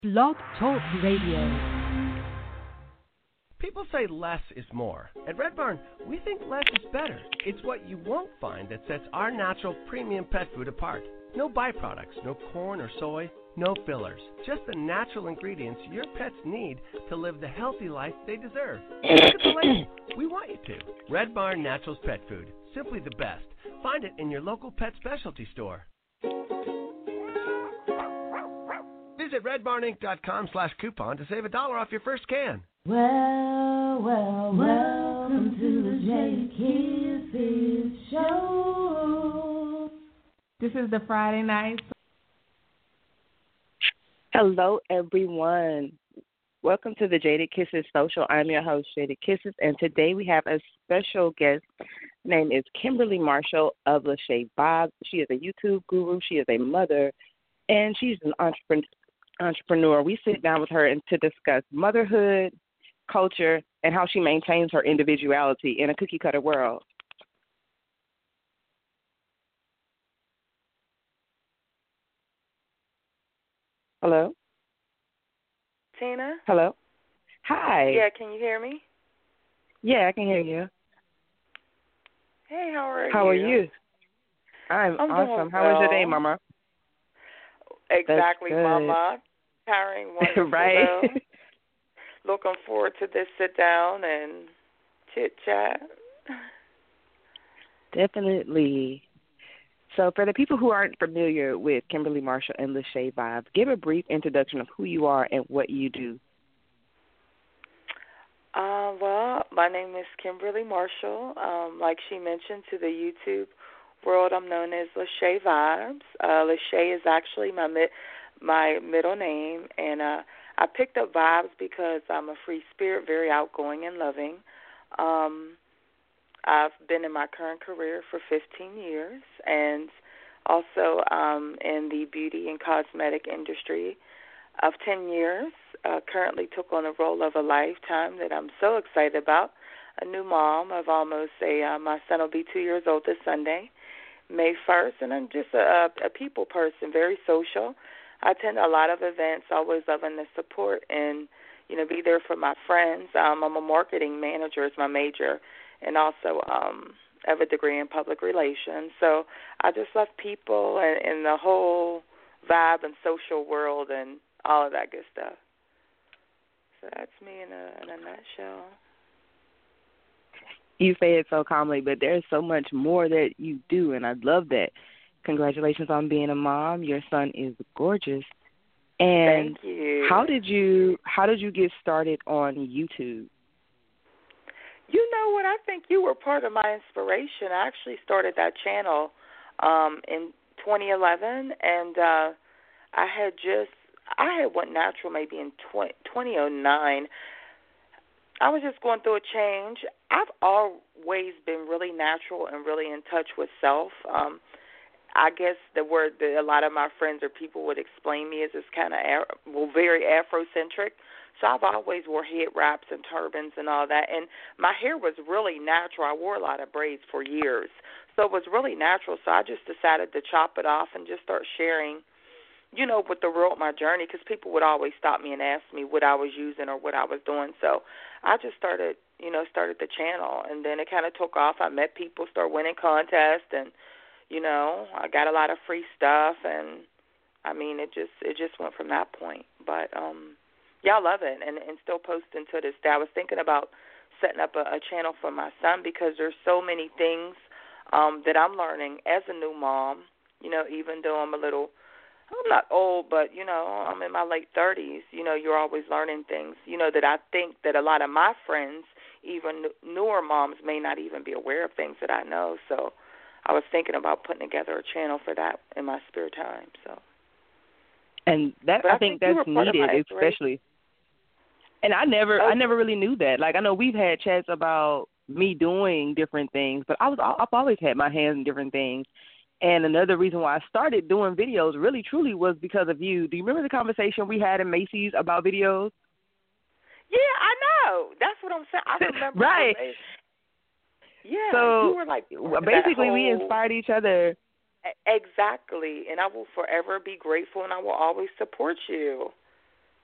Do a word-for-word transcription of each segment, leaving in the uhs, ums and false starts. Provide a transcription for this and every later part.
Blog Talk Radio. People say less is more. At Red Barn, we think less is better. It's what you won't find that sets our natural premium pet food apart. No byproducts, no corn or soy, no fillers. Just the natural ingredients your pets need to live the healthy life they deserve. Look at the label. We want you to. Red Barn Naturals Pet Food. Simply the best. Find it in your local pet specialty store. Visit redbarninc.com slash coupon to save a dollar off your first can. Well, well, welcome to the Jada Kisses Show. This is the Friday night. Hello, everyone. Welcome to the Jada Kisses Social. I'm your host, Jada Kisses, and today we have a special guest. Her name is Kimberly Marshall of Lachey Vibes. She is a YouTube guru. She is a mother, and she's an entrepreneur. entrepreneur. We sit down with her and to discuss motherhood, culture, and how she maintains her individuality in a cookie-cutter world. Hello? Tina? Hello? Hi. Yeah, can you hear me? Yeah, I can hear you. Hey, how are how you? How are you? I'm, I'm awesome. doing How well. was your day, Mama? Exactly, Mama. Tiring, wonderful. Right. Though. Looking forward to this sit down and chit chat. Definitely. So, for the people who aren't familiar with Kimberly Marshall and Lachey Vibes, give a brief introduction of who you are and what you do. Uh, well, my name is Kimberly Marshall. Um, like she mentioned, to the YouTube world, I'm known as Lachey Vibes. Uh, Lachey is actually my mid, my middle name, and uh, I picked up Vibes because I'm a free spirit, very outgoing and loving. Um, I've been in my current career for fifteen years, and also um, in the beauty and cosmetic industry of ten years. Uh, currently took on the role of a lifetime that I'm so excited about. A new mom of almost a, uh, my son will be two years old this Sunday, May first, and I'm just a, a people person, very social. I attend a lot of events, always loving the support and, you know, be there for my friends. Um, I'm a marketing manager is my major, and also um, have a degree in public relations. So I just love people and, and the whole vibe and social world and all of that good stuff. So that's me in a, in a nutshell. You say it so calmly, but there's so much more that you do, and I love that. Congratulations on being a mom. Your son is gorgeous. And thank you. How did you how did you get started on YouTube? You know what? I think you were part of my inspiration. I actually started that channel um, in twenty eleven, and uh, I had just I had went natural maybe in twenty oh nine. I was just going through a change. I've always been really natural and really in touch with self. Um, I guess the word that a lot of my friends or people would explain me as is kind of well, very Afrocentric. So I've always wore head wraps and turbans and all that. And my hair was really natural. I wore a lot of braids for years. So it was really natural. So I just decided to chop it off and just start sharing, you know, with the world my journey, because people would always stop me and ask me what I was using or what I was doing. So I just started, you know, started the channel, and then it kind of took off. I met people, started winning contests, and, you know, I got a lot of free stuff, and, I mean, it just it just went from that point. But, um, yeah, I love it, and, and still posting to this day. I was thinking about setting up a, a channel for my son because there's so many things um, that I'm learning as a new mom, you know, even though I'm a little I'm not old, but, you know, I'm in my late thirties. You know, you're always learning things, you know, that I think that a lot of my friends, even newer moms, may not even be aware of things that I know. So I was thinking about putting together a channel for that in my spare time. So, And that I, I think, think that's needed, especially. And I never oh. I never really knew that. Like, I know we've had chats about me doing different things, but I was I've always had my hands in different things. And another reason why I started doing videos really, truly was because of you. Do you remember the conversation we had in Macy's about videos? Yeah, I know. That's what I'm saying. I remember. Right. Yeah. So you were like basically whole... we inspired each other. Exactly. And I will forever be grateful, and I will always support you.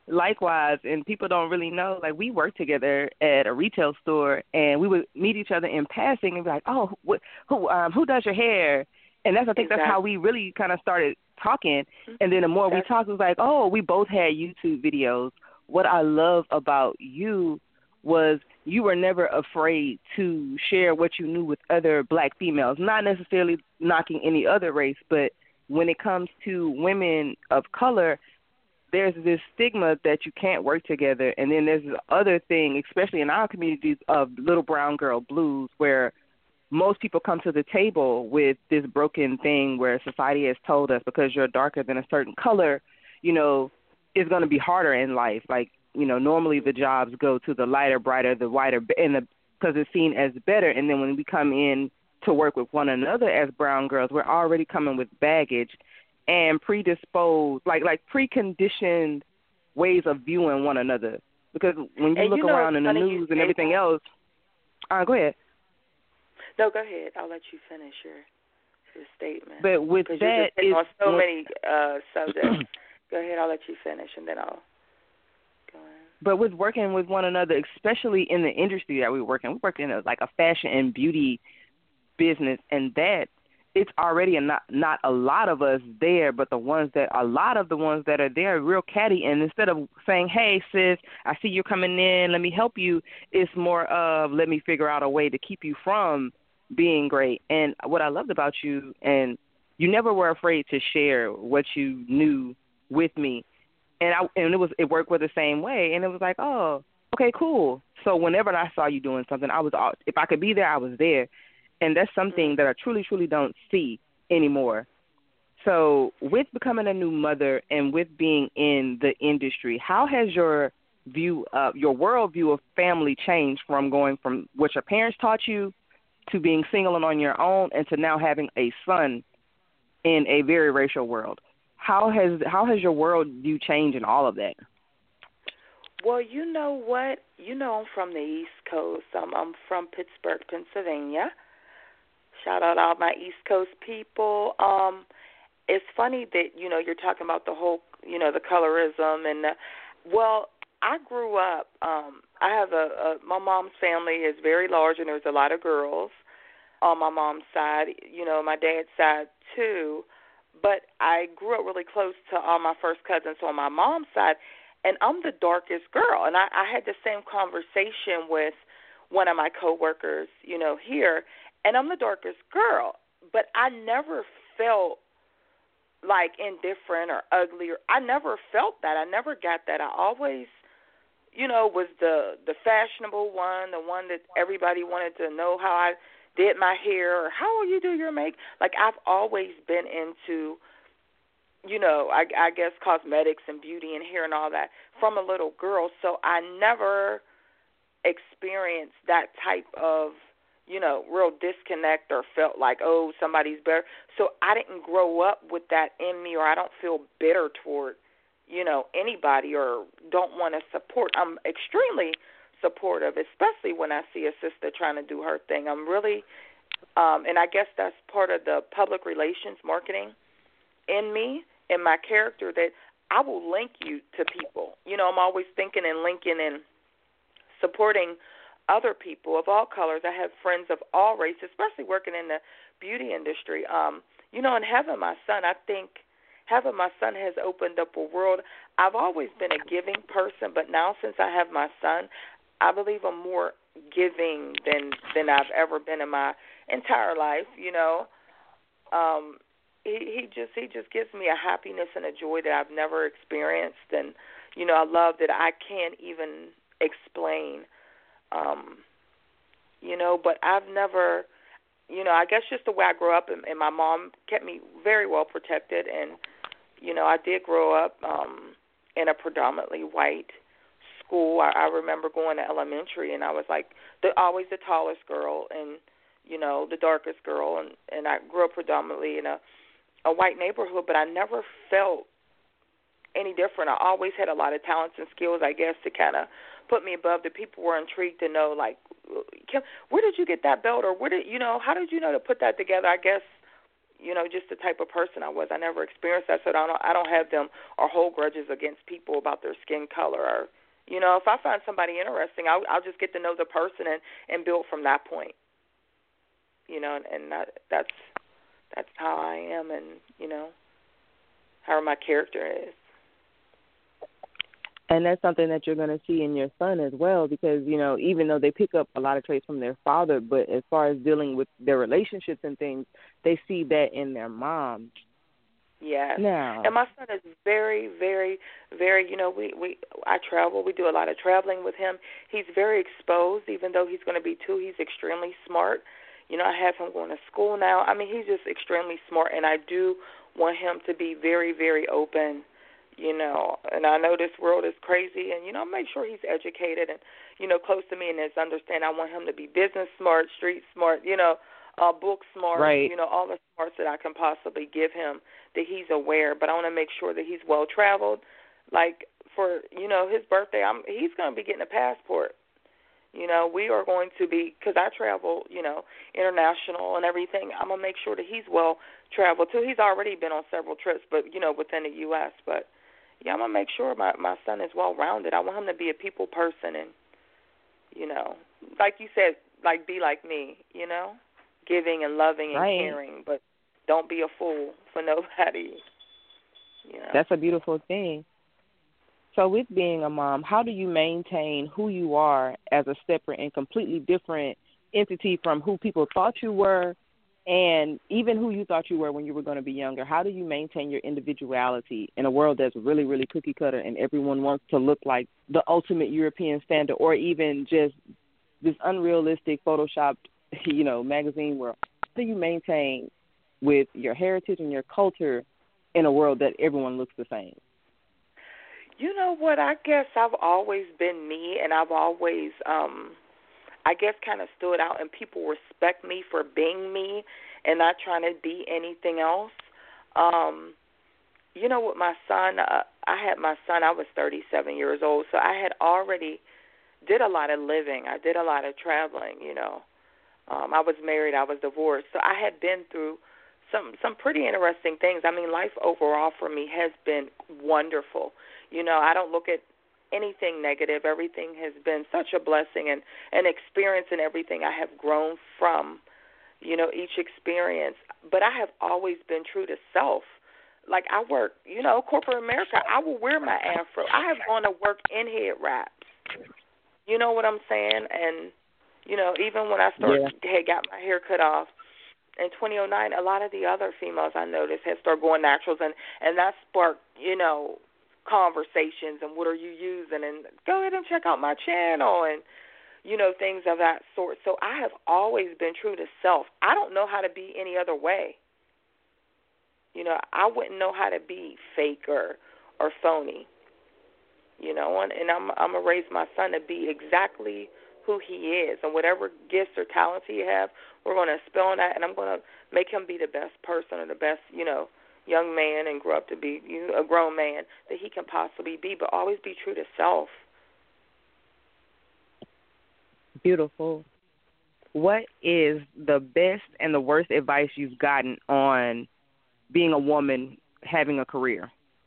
Likewise, and people don't really know, like, we worked together at a retail store, and we would meet each other in passing and be like, oh, what, who um, who does your hair? And that's I think exactly. that's how we really kind of started talking. And then the more that's we talked, it was like, oh, we both had YouTube videos. What I love about you was you were never afraid to share what you knew with other black females, not necessarily knocking any other race, but when it comes to women of color, there's this stigma that you can't work together. And then there's this other thing, especially in our communities, of little brown girl blues, where most people come to the table with this broken thing where society has told us because you're darker than a certain color, you know, it's going to be harder in life. Like, you know, normally the jobs go to the lighter, brighter, the whiter, and the because it's seen as better. And then when we come in to work with one another as brown girls, we're already coming with baggage and predisposed, like like preconditioned ways of viewing one another. Because when you and look you know, around in the news and everything that. else, uh, go ahead. No, go ahead. I'll let you finish your your statement. But with that, you're just on so when, many uh, subjects. Go ahead. I'll let you finish, and then I'll go on. But with working with one another, especially in the industry that we work in, we work in a, like a fashion and beauty business, and that it's already a not not a lot of us there, but the ones that a lot of the ones that are there are real catty. And instead of saying, "Hey, sis, I see you're coming in, let me help you," it's more of, "Let me figure out a way to keep you from being great." And what I loved about you, and you never were afraid to share what you knew with me, and I and it was it worked with the same way, and it was like, oh, okay, cool. So whenever I saw you doing something, I was if I could be there, I was there. And that's something that I truly, truly don't see anymore. So with becoming a new mother and with being in the industry, how has your view, of, your worldview of family changed from going from what your parents taught you to being single and on your own and to now having a son in a very racial world? How has how has your worldview changed in all of that? Well, you know what? You know I'm from the East Coast. I'm, I'm from Pittsburgh, Pennsylvania. Shout out all my East Coast people. Um, it's funny that, you know, you're talking about the whole, you know, the colorism. And, the, well, I grew up, um, I have a, a, my mom's family is very large, and there's a lot of girls on my mom's side, you know, my dad's side too. But I grew up really close to all my first cousins on my mom's side, and I'm the darkest girl. And I, I had the same conversation with one of my coworkers, you know, here. And I'm the darkest girl, but I never felt like indifferent or ugly. Or I never felt that. I never got that. I always, you know, was the the fashionable one, the one that everybody wanted to know how I did my hair or how will you do your make. Like I've always been into, you know, I, I guess cosmetics and beauty and hair and all that from a little girl. So I never experienced that type of, you know, real disconnect or felt like, oh, somebody's better. So I didn't grow up with that in me, or I don't feel bitter toward, you know, anybody or don't want to support. I'm extremely supportive, especially when I see a sister trying to do her thing. I'm really, um, and I guess that's part of the public relations marketing in me, in my character, that I will link you to people. You know, I'm always thinking and linking and supporting other people of all colors. I have friends of all races, especially working in the beauty industry. Um, you know, and having my son, I think having my son has opened up a world. I've always been a giving person, but now since I have my son, I believe I'm more giving than than I've ever been in my entire life. You know, um, he, he just he just gives me a happiness and a joy that I've never experienced, and you know, I love that I can't even explain. Um, you know, but I've never, you know, I guess just the way I grew up, and, and my mom kept me very well protected, and, you know, I did grow up um, in a predominantly white school. I, I remember going to elementary, and I was like the, always the tallest girl and, you know, the darkest girl, and, and I grew up predominantly in a, a white neighborhood, but I never felt any different. I always had a lot of talents and skills, I guess, to kind of put me above. The people were intrigued to know, like, Kim, where did you get that belt, or where did you know? How did you know to put that together? I guess, you know, just the type of person I was. I never experienced that, so I don't, I don't have them or hold grudges against people about their skin color. Or, you know, if I find somebody interesting, I'll, I'll just get to know the person and, and build from that point. You know, and, and that, that's that's how I am, and, you know, how my character is. And that's something that you're going to see in your son as well, because, you know, even though they pick up a lot of traits from their father, but as far as dealing with their relationships and things, they see that in their mom. Yes. Now, and my son is very, very, very, you know, we, we I travel. We do a lot of traveling with him. He's very exposed, even though he's going to be two. He's extremely smart. You know, I have him going to school now. I mean, he's just extremely smart, and I do want him to be very, very open. You know, and I know this world is crazy, and, you know, make sure he's educated and, you know, close to me and is understand. I want him to be business smart, street smart, you know, uh, book smart, right. you know, all the smarts that I can possibly give him, that he's aware. But I want to make sure that he's well-traveled. Like, for, you know, his birthday, I'm he's going to be getting a passport. You know, we are going to be, because I travel, you know, international and everything, I'm going to make sure that he's well-traveled, too. He's already been on several trips, but, you know, within the U S, but yeah, I'm going to make sure my, my son is well-rounded. I want him to be a people person and, you know, like you said, like be like me, you know, giving and loving and right. caring, but don't be a fool for nobody. You know? That's a beautiful thing. So with being a mom, how do you maintain who you are as a separate and completely different entity from who people thought you were, and even who you thought you were when you were going to be younger? How do you maintain your individuality in a world that's really, really cookie cutter and everyone wants to look like the ultimate European standard, or even just this unrealistic photoshopped, you know, magazine world? How do you maintain with your heritage and your culture in a world that everyone looks the same? You know what? I guess I've always been me, and I've always um I guess kind of stood out, and people respect me for being me and not trying to be anything else. Um, you know, with my son, uh, I had my son, I was thirty-seven years old, so I had already did a lot of living. I did a lot of traveling, you know. Um, I was married, I was divorced, so I had been through some some pretty interesting things. I mean, life overall for me has been wonderful. You know, I don't look at anything negative. Everything has been such a blessing and an experience, and everything I have grown from, you know, each experience. But I have always been true to self. Like, I work, you know, corporate America, I will wear my afro. I have gone to work in head wraps. You know what I'm saying? And, you know, even when I started, yeah. had got my hair cut off in twenty oh nine, a lot of the other females I noticed had started going naturals, and, and that sparked, you know, conversations and what are you using, and go ahead and check out my channel, and, you know, things of that sort. So I have always been true to self. I don't know how to be any other way. You know, I wouldn't know how to be fake or, or phony. You know, and, and I'm I'm gonna raise my son to be exactly who he is, and whatever gifts or talents he have, we're gonna spell on that, and I'm gonna make him be the best person or the best, you know, young man, and grow up to be, you know, a grown man that he can possibly be, but always be true to self. Beautiful. What is the best and the worst advice you've gotten on being a woman having a career?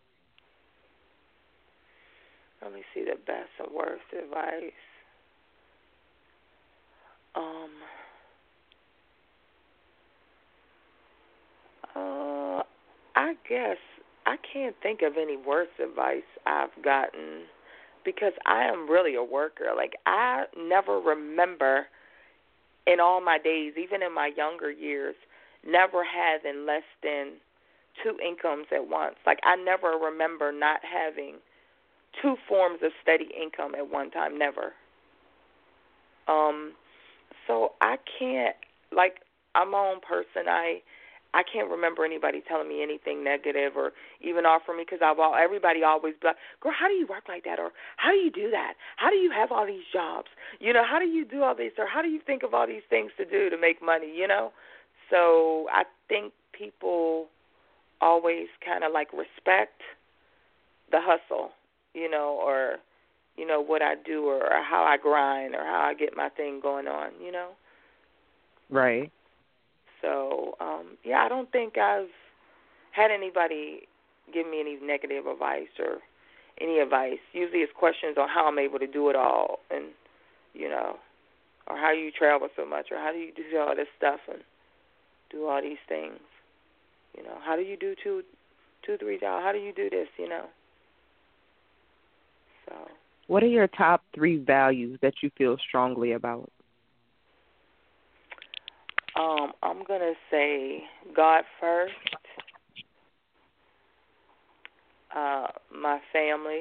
Let me see the best and worst advice. Um, uh, I guess I can't think of any worse advice I've gotten, because I am really a worker. Like, I never remember in all my days, even in my younger years, never having less than two incomes at once. Like, I never remember not having two forms of steady income at one time, never. Um, so I can't, like, I'm my own person. I I can't remember anybody telling me anything negative or even offering me, because I've all, everybody always be like, girl, how do you work like that? Or how do you do that? How do you have all these jobs? You know, how do you do all this? Or how do you think of all these things to do to make money, you know? So I think people always kind of like respect the hustle, you know, or, you know, what I do, or, or how I grind, or how I get my thing going on, you know? Right. So, um, yeah, I don't think I've had anybody give me any negative advice or any advice. Usually it's questions on how I'm able to do it all and, you know, or how you travel so much or how do you do all this stuff and do all these things. You know, how do you do two, two, three jobs? How do you do this, you know? So. What are your top three values that you feel strongly about? Um, I'm going to say God first, uh, my family,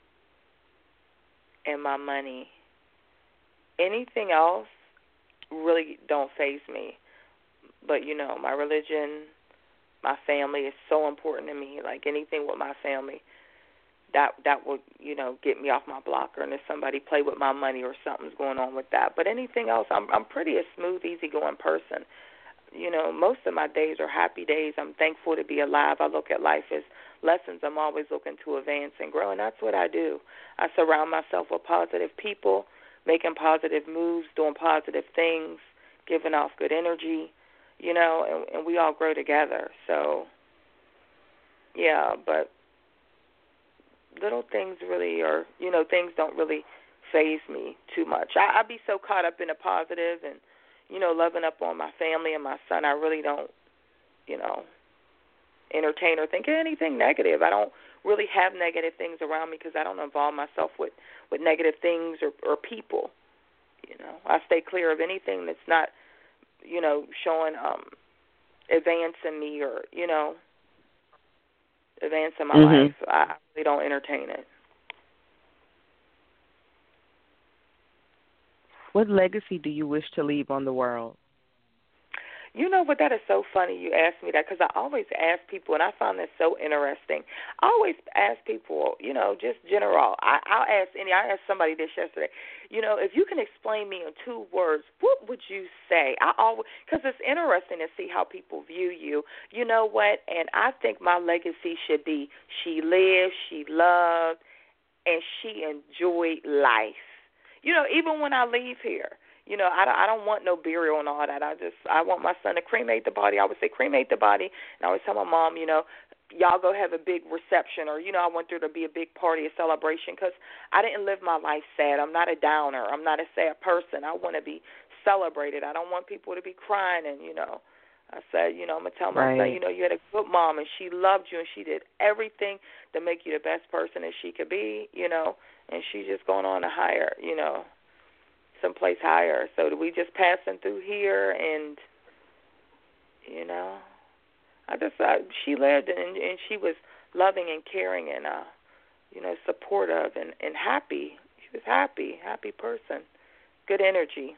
and my money. Anything else really don't faze me. But, you know, my religion, my family is so important to me. Like anything with my family, that that would, you know, get me off my blocker. And if somebody play with my money or something's going on with that. But anything else, I'm I'm pretty a smooth, easygoing person. You know, most of my days are happy days. I'm thankful to be alive. I look at life as lessons. I'm always looking to advance and grow, and that's what I do. I surround myself with positive people, making positive moves, doing positive things, giving off good energy, you know, and, and we all grow together. So, yeah, but little things really are, you know, things don't really faze me too much. I, I be so caught up in the positive and, you know, loving up on my family and my son, I really don't, you know, entertain or think anything negative. I don't really have negative things around me because I don't involve myself with, with negative things or, or people. You know, I stay clear of anything that's not, you know, showing um, advancing me or, you know, advancing my mm-hmm. life. I really don't entertain it. What legacy do you wish to leave on the world? You know what, that is so funny you asked me that because I always ask people, and I find that so interesting. I always ask people, you know, just general. I, I'll ask any, I asked somebody this yesterday, you know, if you can explain me in two words, what would you say? I always, because it's interesting to see how people view you. You know what, and I think my legacy should be she lived, she loved, and she enjoyed life. You know, even when I leave here. You know, I don't, I don't want no burial and all that. I just, I want my son to cremate the body. I would say cremate the body. And I always tell my mom, you know, y'all go have a big reception or, you know, I want there to be a big party, a celebration because I didn't live my life sad. I'm not a downer. I'm not a sad person. I want to be celebrated. I don't want people to be crying and, you know, I said, you know, I'm going to tell my right. son, you know, you had a good mom and she loved you and she did everything to make you the best person that she could be, you know, and she's just going on to higher, you know, someplace higher. So we just passing through here, and you know, I just uh, she lived and, and she was loving and caring and uh, you know, supportive and, and happy. She was happy, happy person, good energy.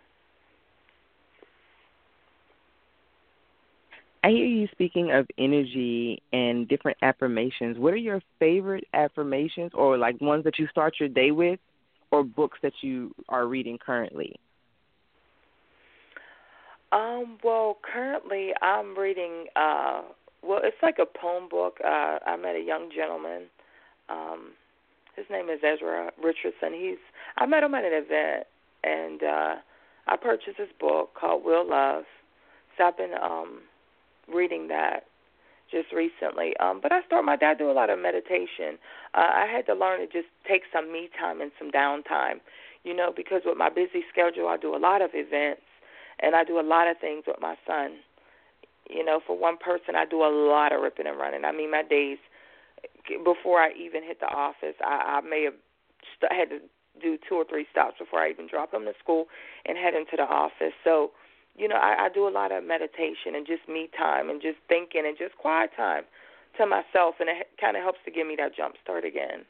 I hear you speaking of energy and different affirmations. What are your favorite affirmations, or like ones that you start your day with? Or books that you are reading currently? Um, well, currently I'm reading, uh, well, it's like a poem book. Uh, I met a young gentleman. Um, his name is Ezra Richardson. He's, I met him at an event, and uh, I purchased his book called Will Love. So I've been um, reading that just recently. Um, but I started, my dad do a lot of meditation. Uh, I had to learn to just take some me time and some downtime, you know, because with my busy schedule, I do a lot of events and I do a lot of things with my son. You know, for one person, I do a lot of ripping and running. I mean, my days, before I even hit the office, I, I may have st- had to do two or three stops before I even drop him to school and head into the office. So, you know, I, I do a lot of meditation and just me time and just thinking and just quiet time to myself, and it kind of helps to give me that jump start again.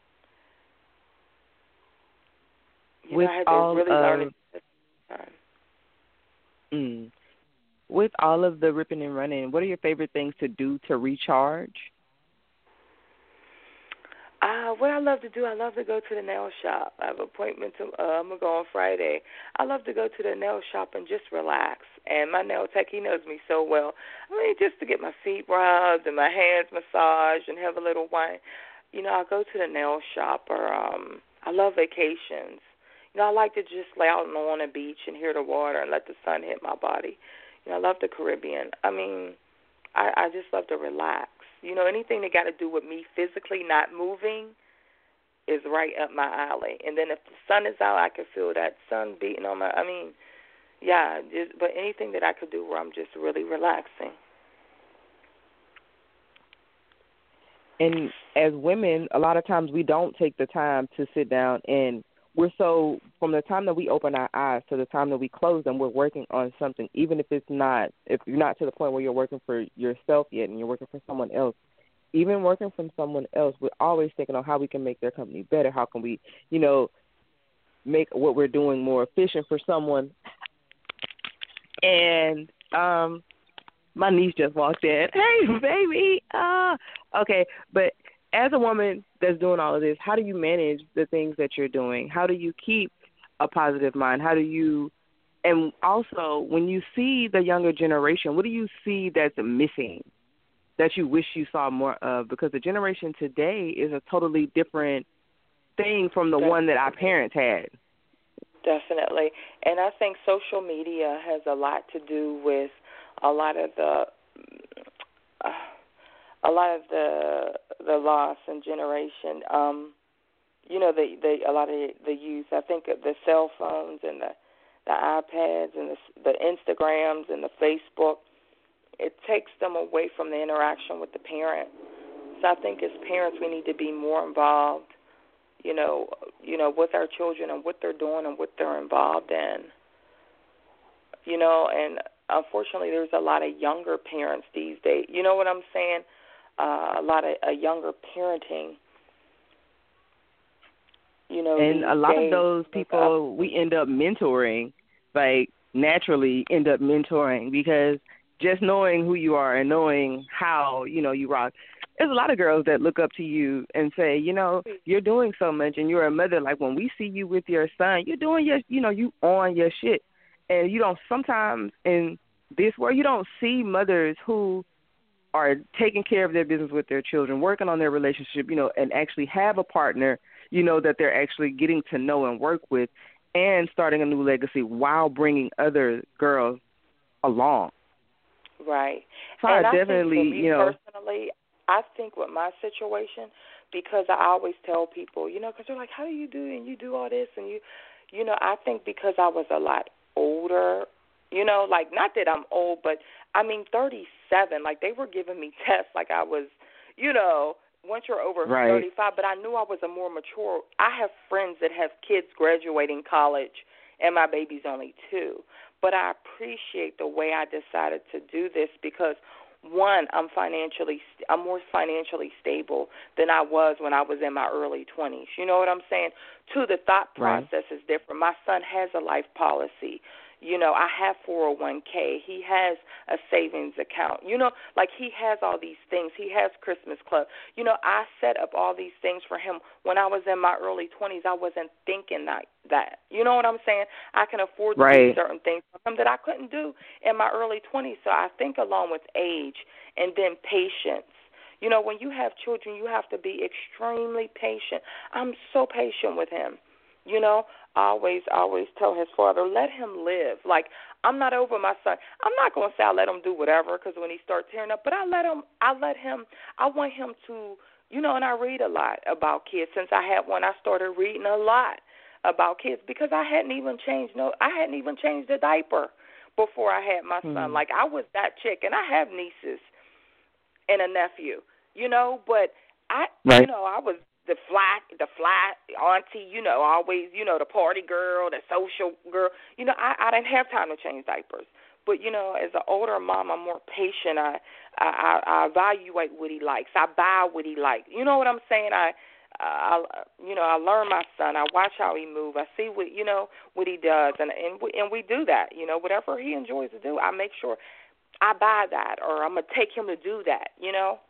You with know, I had to all really of, learn it. Mm, with all of the ripping and running, what are your favorite things to do to recharge? Uh, what I love to do, I love to go to the nail shop. I have an appointment. To, uh, I'm going to go on Friday. I love to go to the nail shop and just relax. And my nail tech, he knows me so well. I mean, just to get my feet rubbed and my hands massaged and have a little wine. You know, I go to the nail shop, or um, I love vacations. You know, I like to just lay out on the beach and hear the water and let the sun hit my body. You know, I love the Caribbean. I mean, I, I just love to relax. You know, anything that got to do with me physically not moving is right up my alley. And then if the sun is out, I can feel that sun beating on my, I mean, yeah, just, but anything that I could do where I'm just really relaxing. And as women, a lot of times we don't take the time to sit down, and we're so, from the time that we open our eyes to the time that we close them, we're working on something, even if it's not, if you're not to the point where you're working for yourself yet and you're working for someone else. Even working from someone else, we're always thinking on how we can make their company better. How can we, you know, make what we're doing more efficient for someone. And um, my niece just walked in. Hey, baby. Uh, okay, but as a woman that's doing all of this, how do you manage the things that you're doing? How do you keep a positive mind? How do you, and also when you see the younger generation, what do you see that's missing that you wish you saw more of? Because the generation today is a totally different thing from the Definitely. one that our parents had. Definitely. And I think social media has a lot to do with a lot of the uh, a lot of the the loss in generation. Um, you know, the, the a lot of the youth. I think of the cell phones and the the iPads and the, the Instagrams and the Facebook. It takes them away from the interaction with the parent. So I think as parents, we need to be more involved, you know, you know, with our children and what they're doing and what they're involved in. You know, and unfortunately, there's a lot of younger parents these days. You know what I'm saying? Uh, a lot of uh, younger parenting. You know, and a lot days, of those people we end up mentoring, like naturally end up mentoring because just knowing who you are and knowing how, you know, you rock. There's a lot of girls that look up to you and say, you know, you're doing so much and you're a mother. Like when we see you with your son, you're doing your, you know, you on your shit. And you don't, sometimes in this world, you don't see mothers who are taking care of their business with their children, working on their relationship, you know, and actually have a partner, you know, that they're actually getting to know and work with and starting a new legacy while bringing other girls along. Right. So and I I definitely, think for me you know, personally, I think with my situation, because I always tell people, you know, because they're like, how do you do and you do all this and you, you know, I think because I was a lot older, you know, like not that I'm old, but I mean thirty-seven, like they were giving me tests like I was, you know, once you're over right. thirty-five, but I knew I was a more mature. I have friends that have kids graduating college and my baby's only two. But I appreciate the way I decided to do this because, one, I'm financially, I'm more financially stable than I was when I was in my early twenties. You know what I'm saying? Two, the thought process right. is different. My son has a life policy. You know, I have four oh one k. He has a savings account. You know, like he has all these things. He has Christmas Club. You know, I set up all these things for him. When I was in my early twenties, I wasn't thinking like that. You know what I'm saying? I can afford to right. do certain things for him that I couldn't do in my early twenties. So I think along with age and then patience. You know, when you have children, you have to be extremely patient. I'm so patient with him. You know, I always, always tell his father, let him live. Like, I'm not over my son. I'm not going to say I let him do whatever because when he starts tearing up, but I let him, I let him, I want him to, you know, and I read a lot about kids. Since I had one, I started reading a lot about kids because I hadn't even changed, no, I hadn't even changed a diaper before I had my mm-hmm. son. Like, I was that chick, and I have nieces and a nephew, you know, but I, right. you know, I was, The flat, the flat auntie, you know, always, you know, the party girl, the social girl. You know, I, I didn't have time to change diapers. But, you know, as an older mom, I'm more patient. I, I, I evaluate what he likes. I buy what he likes. You know what I'm saying? I, I, you know, I learn my son. I watch how he moves. I see what, you know, what he does. And, and, we, and we do that. You know, whatever he enjoys to do, I make sure I buy that or I'm going to take him to do that, you know.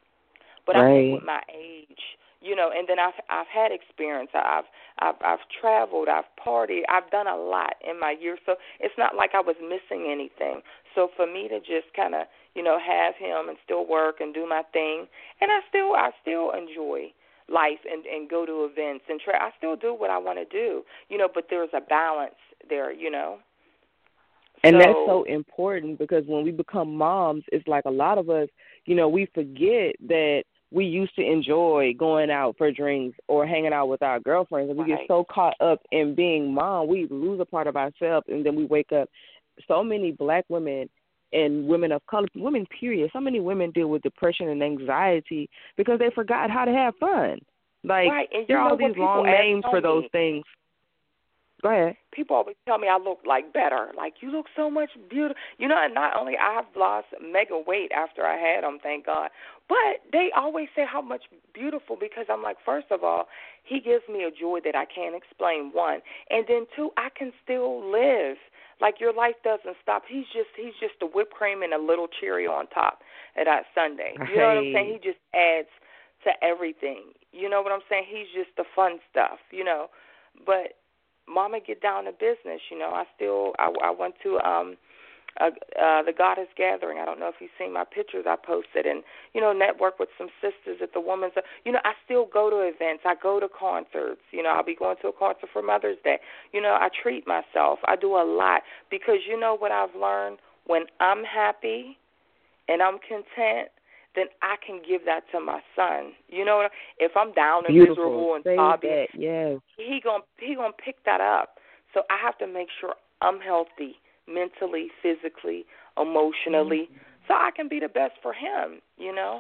But right. I think with my age, you know, and then I've I've had experience. I've I've I've traveled. I've partied. I've done a lot in my years, so it's not like I was missing anything. So for me to just kind of, you know, have him and still work and do my thing, and I still I still enjoy life and and go to events and try. I still do what I want to do, you know. But there's a balance there, you know. And so, that's so important because when we become moms, it's like a lot of us, you know, we forget that we used to enjoy going out for drinks or hanging out with our girlfriends. And we right. get so caught up in being mom, we lose a part of ourselves, and then we wake up. So many black women and women of color, women period, so many women deal with depression and anxiety because they forgot how to have fun. Like, right. And there you are know all these long names for those me? things. Go ahead. People always tell me I look like better. Like, you look so much beautiful. You know, and not only I have lost mega weight after I had them, thank God, but they always say how much beautiful because I'm like, first of all, he gives me a joy that I can't explain, one. And then, two, I can still live. Like, your life doesn't stop. He's just he's just a whipped cream and a little cherry on top of that sundae. You know what I'm saying? He just adds to everything. You know what I'm saying? He's just the fun stuff, you know. But Mama get down to business, you know. I still, I, I went to um, uh, uh, the Goddess Gathering. I don't know if you've seen my pictures I posted, and, you know, network with some sisters at the Women's, you know, I still go to events. I go to concerts. You know, I'll be going to a concert for Mother's Day. You know, I treat myself. I do a lot because, you know what I've learned? When I'm happy and I'm content, then I can give that to my son. You know, if I'm down and Beautiful. miserable and Say sobby, that, yes. he gonna he gonna pick that up. So I have to make sure I'm healthy, mentally, physically, emotionally, mm-hmm. so I can be the best for him. You know.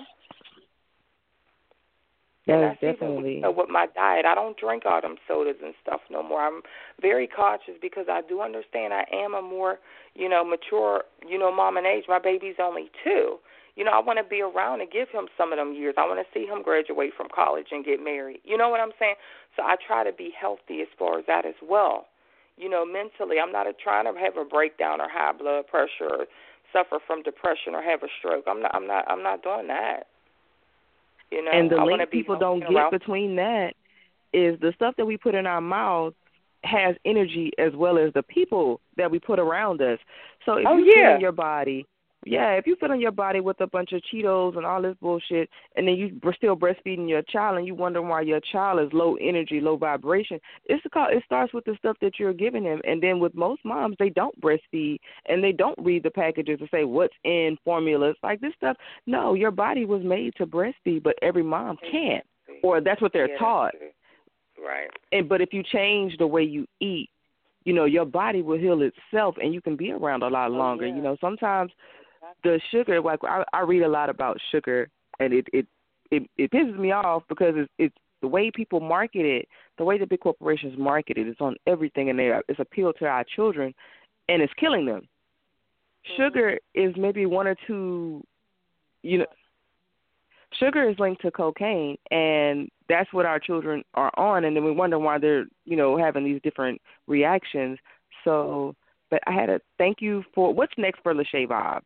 Yes, and definitely. Even with, with my diet, I don't drink all them sodas and stuff no more. I'm very cautious because I do understand I am a more, you know, mature, you know, mom in age. My baby's only two. You know, I want to be around and give him some of them years. I want to see him graduate from college and get married. You know what I'm saying? So I try to be healthy as far as that as well. You know, mentally, I'm not a, trying to have a breakdown or high blood pressure or suffer from depression or have a stroke. I'm not. I'm not. I'm not doing that. You know, and the I link be people don't get around. between that is the stuff that we put in our mouths has energy as well as the people that we put around us. So if oh, you yeah. fill your body, yeah, if you fill in your body with a bunch of Cheetos and all this bullshit, and then you, you're still breastfeeding your child and you wonder why your child is low energy, low vibration, it's because it starts with the stuff that you're giving him. And then with most moms, they don't breastfeed and they don't read the packages and say what's in formulas. Like this stuff, no, your body was made to breastfeed, but every mom can't, or that's what they're yeah, taught. Right. And but if you change the way you eat, you know, your body will heal itself and you can be around a lot longer. Oh, yeah. You know, sometimes the sugar, like I, I read a lot about sugar, and it it, it, it pisses me off because it's, it's the way people market it, the way the big corporations market it. It's on everything, and they it's appealed to our children, and it's killing them. Mm-hmm. Sugar is maybe one or two, you know. Sugar is linked to cocaine, and that's what our children are on, and then we wonder why they're, you know, having these different reactions. So, but I had to thank you for, what's next for Lachey Vibes?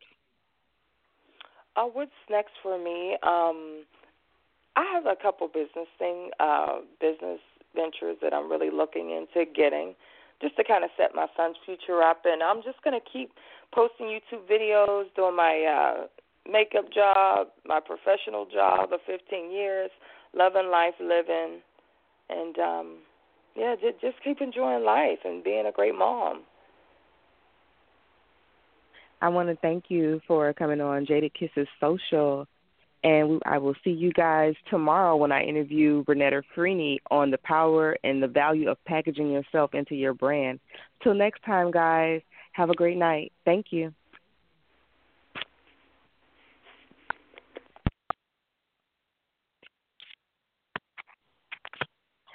Uh, what's next for me? Um, I have a couple business thing, uh, business ventures that I'm really looking into getting, just to kind of set my son's future up, and I'm just going to keep posting YouTube videos, doing my uh, makeup job, my professional job of fifteen years, loving life, living, and um, yeah, just, just keep enjoying life and being a great mom. I want to thank you for coming on Jaded Kisses Social, and I will see you guys tomorrow when I interview Renetta Freeney on the power and the value of packaging yourself into your brand. Till next time, guys, have a great night. Thank you.